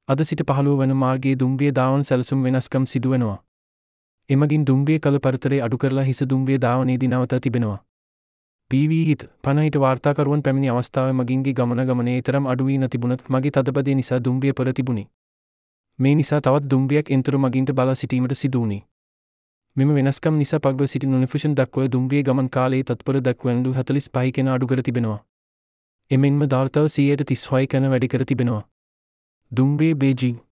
අද සිට 15 වන මාර්ගයේ දුම්රිය ධාවන සැලසුම් වෙනස්කම් සිදුවෙනවා. එමගින් දුම්රිය කළ පරතරය අඩු කරලා හිස දුම්රිය ධාවනයේදී නවත තිබෙනවා. PV හිත 50ට වාර්තාකරුවන් පැමිණි අවස්ථාවේ මගින්ගේ ගමනේ තරම් අඩු වී නැතිබුණත් මගේ තදබදය නිසා දුම්රිය පෙර තිබුණි. මේ නිසා තවත් දුම්රියක් එන්තුරු මගින්ට බලා සිටීමට සිදු වුණි. මෙම වෙනස්කම් නිසා පග්ව සිටි නොනිෆිෂන් දක්වා දුම්රිය ගමන් කාලයේ තත්පර දක්වනු 45 කන අඩු කර තිබෙනවා. එමෙන්ම ධාර්තව 136 කන වැඩි කර තිබෙනවා. දුම්රිය බේජිං